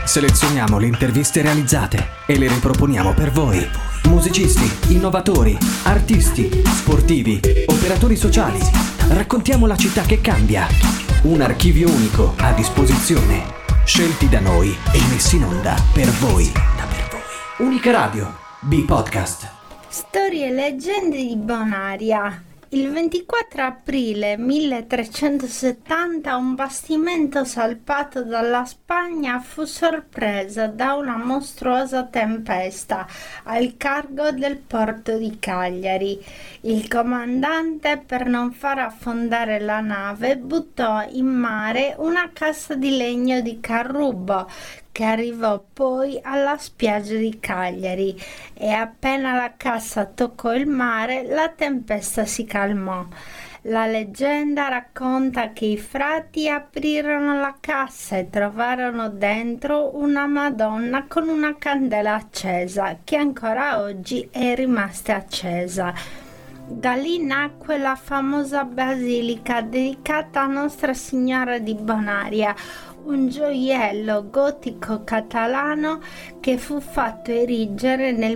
Selezioniamo le interviste realizzate e le riproponiamo per voi. Musicisti, innovatori, artisti, sportivi, operatori sociali. Raccontiamo la città che cambia. Un archivio unico a disposizione. Scelti da noi e messi in onda per voi. Unica Radio, B-Podcast. Storie e leggende di Bonaria. Il 24 aprile 1370 un bastimento salpato dalla Spagna fu sorpreso da una mostruosa tempesta al cargo del porto di Cagliari. Il comandante, per non far affondare la nave, buttò in mare una cassa di legno di carrubbo che arrivò poi alla spiaggia di Cagliari e appena la cassa toccò il mare la tempesta si calmò. La leggenda racconta che i frati aprirono la cassa e trovarono dentro una Madonna con una candela accesa che ancora oggi è rimasta accesa. Da lì nacque la famosa basilica dedicata a Nostra Signora di Bonaria, un gioiello gotico catalano che fu fatto erigere nel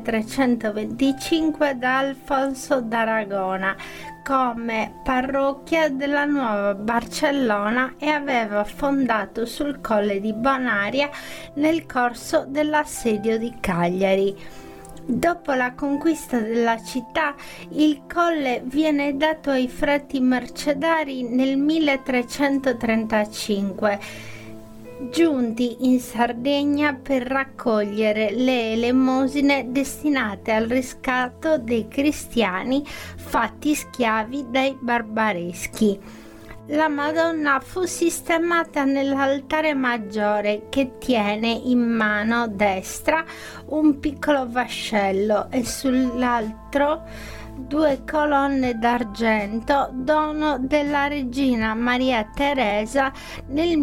1325 da Alfonso d'Aragona come parrocchia della nuova Barcellona e aveva fondato sul colle di Bonaria nel corso dell'assedio di Cagliari. Dopo la conquista della città, il colle viene dato ai frati mercedari nel 1335, giunti in Sardegna per raccogliere le elemosine destinate al riscatto dei cristiani fatti schiavi dai barbareschi. La Madonna fu sistemata nell'altare maggiore che tiene in mano destra un piccolo vascello e sull'altro 2 colonne d'argento, dono della regina Maria Teresa nel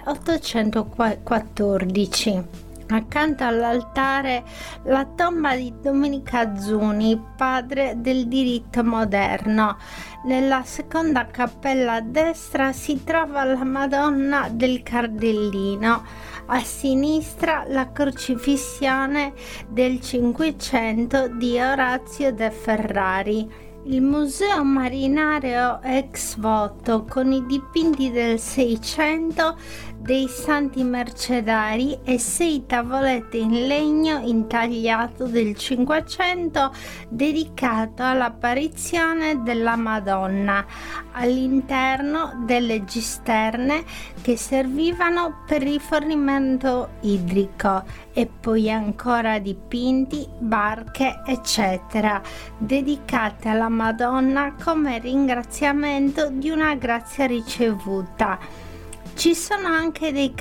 1814. Accanto all'altare la tomba di Domenico Azzuni, padre del diritto moderno. Nella seconda cappella a destra si trova la Madonna del Cardellino, a sinistra la crocifissione del Cinquecento di Orazio de Ferrari. Il museo marinareo ex voto con i dipinti del Seicento dei santi mercedari e 6 tavolette in legno intagliato del Cinquecento dedicato all'apparizione della Madonna all'interno delle cisterne che servivano per rifornimento idrico e poi ancora dipinti, barche eccetera dedicate alla Madonna come ringraziamento di una grazia ricevuta. Ci sono anche dei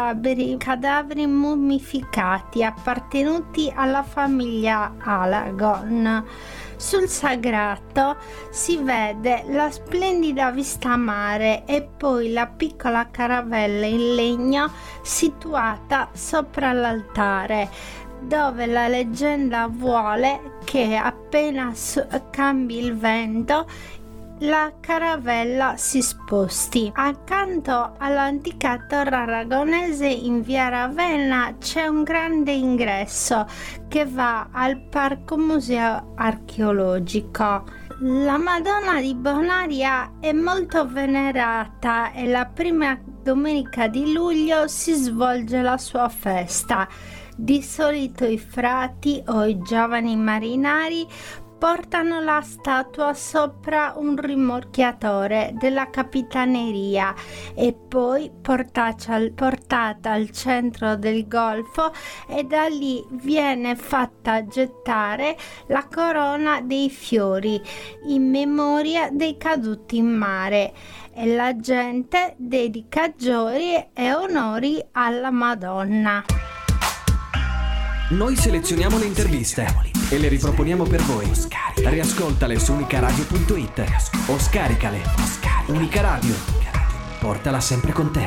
cadaveri mummificati appartenuti alla famiglia Alagon. Sul sagrato si vede la splendida vista a mare e poi la piccola caravella in legno situata sopra l'altare, dove la leggenda vuole che appena cambi il vento la caravella si sposti. Accanto all'antica torre aragonese in via Ravenna c'è un grande ingresso che va al parco museo archeologico. La Madonna di Bonaria è molto venerata e la prima domenica di luglio si svolge la sua festa. Di solito i frati o i giovani marinari portano la statua sopra un rimorchiatore della capitaneria e poi portata al centro del golfo e da lì viene fatta gettare la corona dei fiori in memoria dei caduti in mare e la gente dedica gioie e onori alla Madonna. Noi selezioniamo le interviste e le riproponiamo per voi. Riascoltale su unicaradio.it o scaricale. Unica Radio. Portala sempre con te.